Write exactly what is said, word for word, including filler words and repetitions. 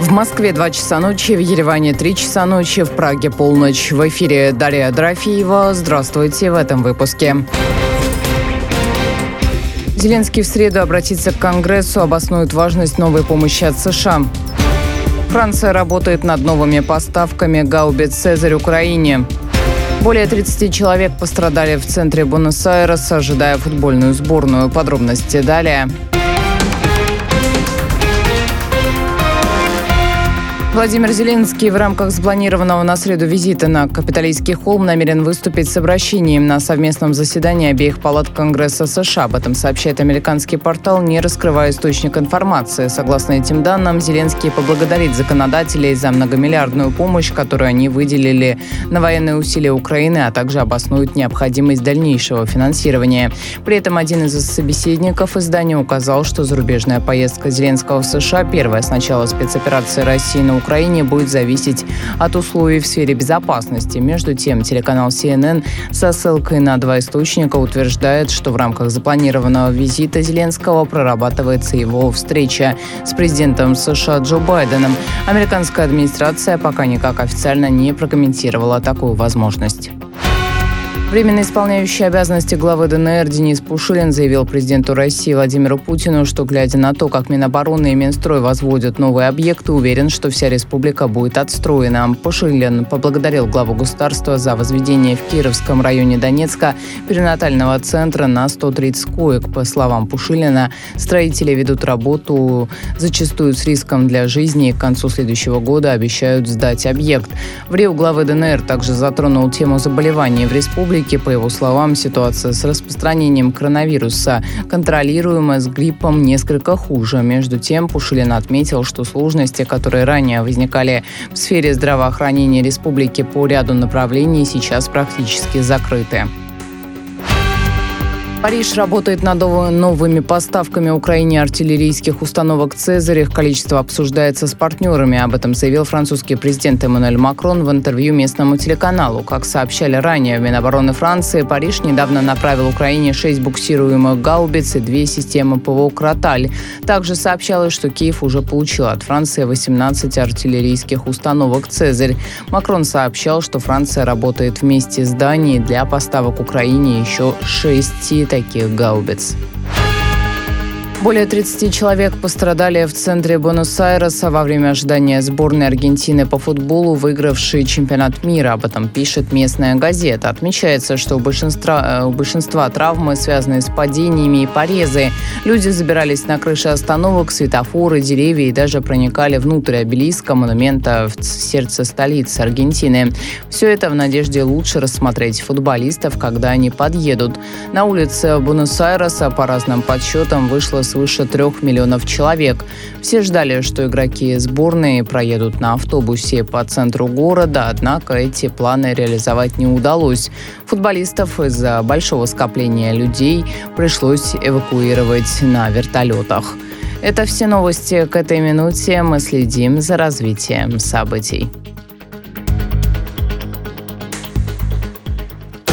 В Москве два часа ночи, в Ереване три часа ночи, в Праге полночь. В эфире Дарья Дорофеева. Здравствуйте в этом выпуске. Зеленский в среду обратится к Конгрессу, обоснует важность новой помощи от США. Франция работает над новыми поставками гаубиц «Цезарь» Украине. Более тридцати человек пострадали в центре Буэнос-Айреса, ожидая футбольную сборную. Подробности далее. Владимир Зеленский в рамках спланированного на среду визита на Капитолийский холм намерен выступить с обращением на совместном заседании обеих палат Конгресса США. Об этом сообщает американский портал, не раскрывая источник информации. Согласно этим данным, Зеленский поблагодарит законодателей за многомиллиардную помощь, которую они выделили на военные усилия Украины, а также обоснует необходимость дальнейшего финансирования. При этом один из собеседников издания указал, что зарубежная поездка Зеленского в США, первая с начала спецоперации России на Украине, Украине будет зависеть от условий в сфере безопасности. Между тем, телеканал Си Эн Эн со ссылкой на два источника утверждает, что в рамках запланированного визита Зеленского прорабатывается его встреча с президентом США Джо Байденом. Американская администрация пока никак официально не прокомментировала такую возможность. Временно исполняющий обязанности главы Дэ Эн Эр Денис Пушилин заявил президенту России Владимиру Путину, что, глядя на то, как Минобороны и Минстрой возводят новые объекты, уверен, что вся республика будет отстроена. Пушилин поблагодарил главу государства за возведение в Кировском районе Донецка перинатального центра на сто тридцать коек. По словам Пушилина, строители ведут работу зачастую с риском для жизни и к концу следующего года обещают сдать объект. В Рио главы Дэ Эн Эр также затронул тему заболеваний в республике. По его словам, ситуация с распространением коронавируса контролируемая, с гриппом несколько хуже. Между тем, Пушилин отметил, что сложности, которые ранее возникали в сфере здравоохранения республики по ряду направлений, сейчас практически закрыты. Париж работает над новыми поставками Украине артиллерийских установок «Цезарь». Их количество обсуждается с партнерами. Об этом заявил французский президент Эммануэль Макрон в интервью местному телеканалу. Как сообщали ранее в Минобороны Франции, Париж недавно направил Украине шесть буксируемых гаубиц и две системы ПВО «Кроталь». Также сообщалось, что Киев уже получил от Франции восемнадцать артиллерийских установок «Цезарь». Макрон сообщал, что Франция работает вместе с Данией для поставок Украине еще шести таких гаубиц. Более тридцати человек пострадали в центре Буэнос-Айреса во время ожидания сборной Аргентины по футболу, выигравшей чемпионат мира. Об этом пишет местная газета. Отмечается, что у большинства, у большинства травмы связаны с падениями и порезы. Люди забирались на крыши остановок, светофоры, деревья и даже проникали внутрь обелиска, монумента в сердце столицы Аргентины. Все это в надежде лучше рассмотреть футболистов, когда они подъедут. На улице Буэнос-Айреса, по разным подсчетам, вышло свыше трех миллионов человек. Все ждали, что игроки сборной проедут на автобусе по центру города, однако эти планы реализовать не удалось. Футболистов из-за большого скопления людей пришлось эвакуировать на вертолетах. Это все новости к этой минуте. Мы следим за развитием событий.